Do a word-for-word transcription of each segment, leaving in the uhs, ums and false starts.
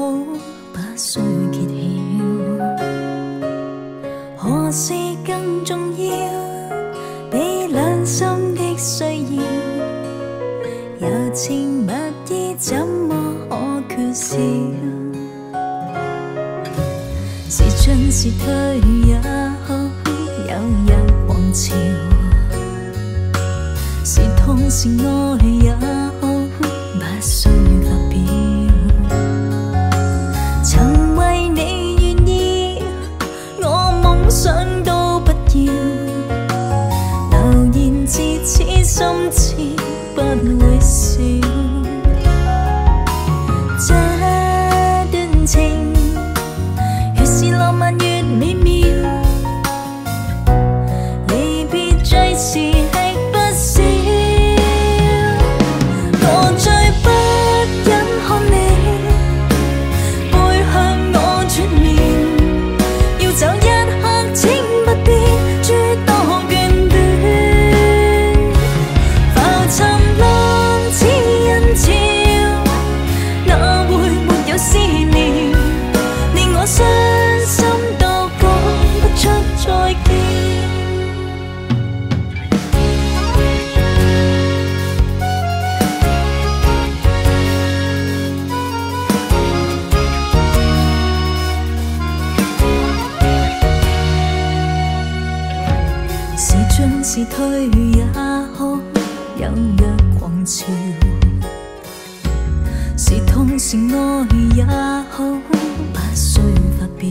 不需揭曉。何事更重要？比兩心的需要，柔情蜜意怎麼可缺少？是進是退也好，有日狂潮。是痛是愛也好，不需發表。曾為你願意，我夢想都不要。留言至此心知不會少。這段情越是浪漫越美妙，離別最是是退也好，有若狂潮。是痛是愛也好，不需發表。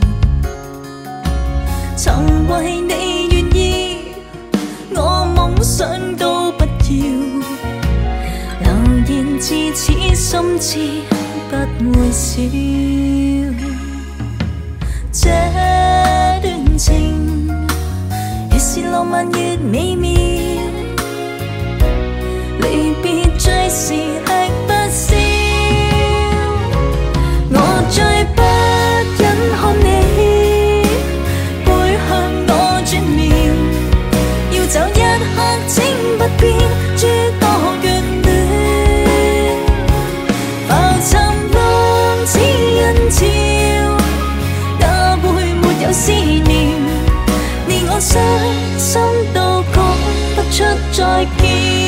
曾為你願意，我夢想都不要。留言至此心知不會少。這段情是浪漫越美妙，離別最是吃不消。我最不忍看你背向我轉秒，要走一刻請不變，諸多眷戀。浮沉浪似人潮，哪會沒有思念？你我傷心到講不出再見。